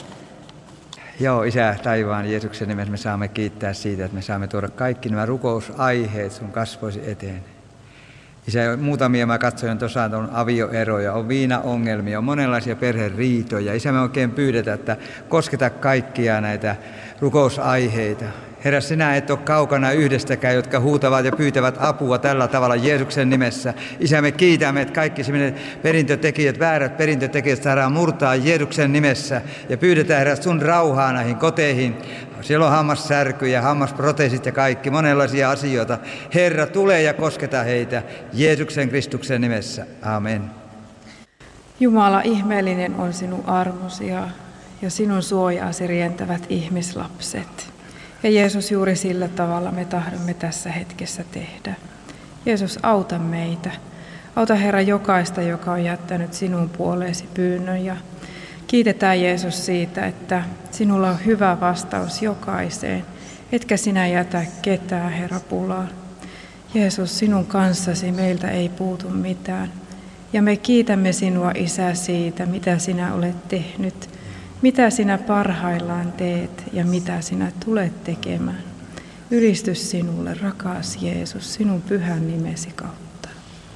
Joo, Isä taivaan Jeesuksen nimessä me saamme kiittää siitä, että me saamme tuoda kaikki nämä rukousaiheet sun kasvoisi eteen. Isä, muutamia mä katsoin tuossa, on avioeroja, on viinaongelmia, on monenlaisia perheriitoja. Isä, me oikein pyydetään, että kosketa kaikkia näitä rukousaiheita. Herra, sinä et ole kaukana yhdestäkään, jotka huutavat ja pyytävät apua tällä tavalla Jeesuksen nimessä. Isä, me kiitämme, että kaikki perintötekijät, väärät perintötekijät saadaan murtaa Jeesuksen nimessä. Ja pyydetään, Herra, sun rauhaa näihin koteihin. Siellä on hammassärkyjä, hammasproteesit ja kaikki, monenlaisia asioita. Herra, tule ja kosketa heitä Jeesuksen Kristuksen nimessä. Amen. Jumala, ihmeellinen on sinun armosi ja sinun suojaasi rientävät ihmislapset. Ja Jeesus, juuri sillä tavalla me tahdomme tässä hetkessä tehdä. Jeesus, auta meitä. Auta Herra jokaista, joka on jättänyt sinun puoleesi pyynnön. Ja kiitetään Jeesus siitä, että sinulla on hyvä vastaus jokaiseen, etkä sinä jätä ketään, Herra, pulaan. Jeesus, sinun kanssasi meiltä ei puutu mitään. Ja me kiitämme sinua, Isä, siitä, mitä sinä olet tehnyt, mitä sinä parhaillaan teet ja mitä sinä tulet tekemään. Ylistys sinulle, rakas Jeesus, sinun pyhän nimesi kautta.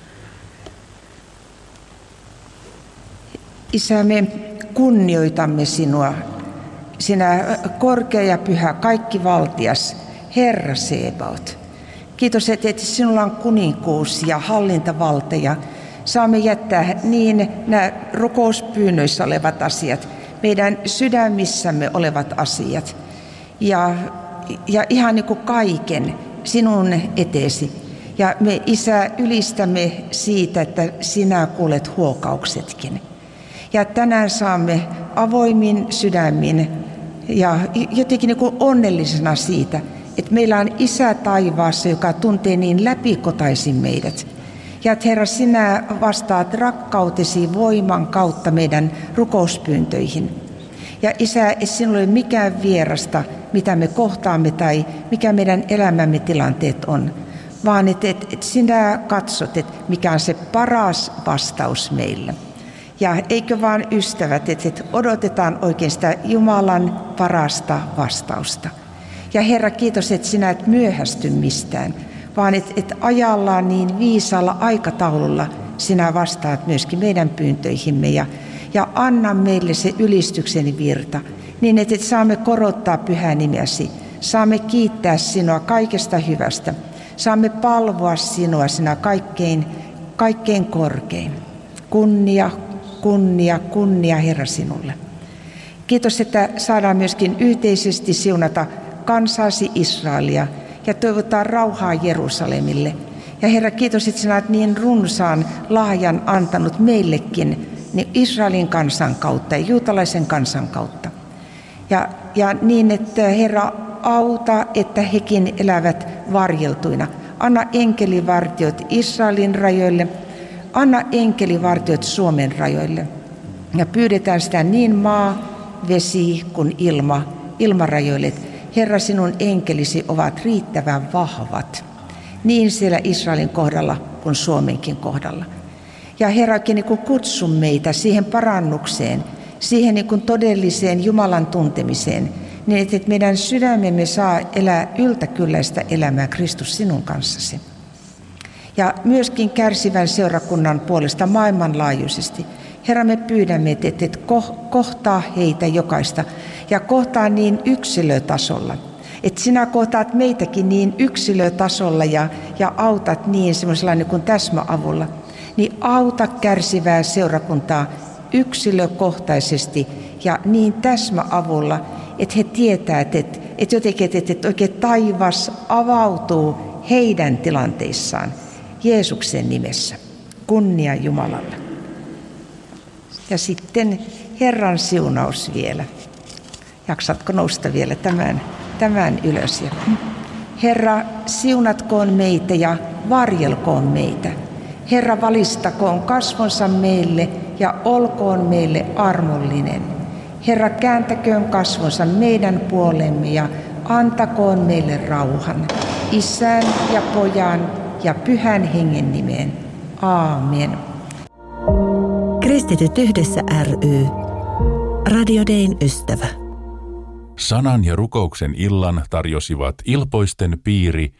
Isä, me kunnioitamme sinua, sinä korkea ja pyhä, kaikkivaltias, Herra Sebaot. Kiitos, että sinulla on kuninkuus ja hallintavalta ja saamme jättää niin nämä rukouspyynnöissä olevat asiat, meidän sydämissämme olevat asiat ja ihan niin kuin kaiken sinun eteesi. Ja me, Isä, ylistämme siitä, että sinä kuulet huokauksetkin. Ja tänään saamme avoimin sydämin ja jotenkin niin kuin onnellisena siitä, että meillä on Isä taivaassa, joka tuntee niin läpikotaisin meidät. Ja että Herra, sinä vastaat rakkautesi voiman kautta meidän rukouspyyntöihin. Ja Isä, ei sinulle ole mikään vierasta, mitä me kohtaamme tai mikä meidän elämämme tilanteet on, vaan että sinä katsot, että mikä on se paras vastaus meille. Ja eikö vaan ystävät, että odotetaan oikein sitä Jumalan parasta vastausta. Ja Herra, kiitos, että sinä et myöhästy mistään, vaan että ajallaan niin viisaalla aikataululla sinä vastaat myöskin meidän pyyntöihimme ja anna meille se ylistyksen virta, niin että saamme korottaa pyhää nimeäsi, saamme kiittää sinua kaikesta hyvästä, saamme palvoa sinua, sinä kaikkein korkein. Kunnia, kunnia, kunnia Herra sinulle. Kiitos, että saadaan myöskin yhteisesti siunata kansasi Israelia ja toivotaan rauhaa Jerusalemille. Ja Herra, kiitos, että sinä olet niin runsaan lahjan antanut meillekin niin Israelin kansan kautta ja juutalaisen kansan kautta. Ja niin, että Herra, auta, että hekin elävät varjeltuina. Anna enkelivartiot Israelin rajoille, anna enkelivartiot Suomen rajoille. Ja pyydetään sitä niin maa, vesi kuin ilmarajoille. Herra, sinun enkelisi ovat riittävän vahvat, niin siellä Israelin kohdalla kuin Suomenkin kohdalla. Ja Herra oikein niin kuin kutsu meitä siihen parannukseen, siihen niin kuin todelliseen Jumalan tuntemiseen, niin että meidän sydämemme saa elää yltäkylläistä elämää Kristus sinun kanssasi. Ja myöskin kärsivän seurakunnan puolesta maailmanlaajuisesti. Herra, me pyydämme, että kohtaa heitä jokaista ja kohtaa niin yksilötasolla. Että sinä kohtaat meitäkin niin yksilötasolla ja autat niin semmoisella niin kuin täsmäavulla. Niin auta kärsivää seurakuntaa yksilökohtaisesti ja niin täsmäavulla, että he tietävät, että jotenkin että oikein taivas avautuu heidän tilanteissaan Jeesuksen nimessä. Kunnia Jumalalle. Ja sitten Herran siunaus vielä. Jaksatko nousta vielä tämän ylös? Herra, siunatkoon meitä ja varjelkoon meitä. Herra, valistakoon kasvonsa meille ja olkoon meille armollinen. Herra, kääntäköön kasvonsa meidän puolemme ja antakoon meille rauhan. Isän ja Pojan ja Pyhän Hengen nimeen. Aamen. Kristityt yhdessä ry. Radio Dayn ystävä. Sanan ja rukouksen illan tarjosivat Ilpoisten piiri